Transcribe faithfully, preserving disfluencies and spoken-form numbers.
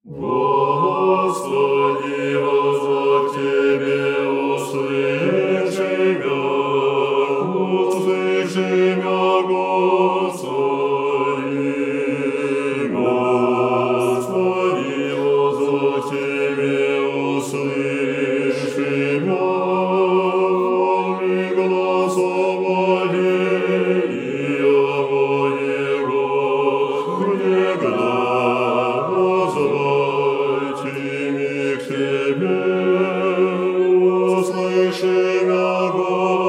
Господи, воззвав Тебе, услыши мя, услыши мя, Господи. Господи, воззвав Тебе, услыши мя, волны глас умоления моего, внегда возвратим к Тебе, услыши мя, Господи.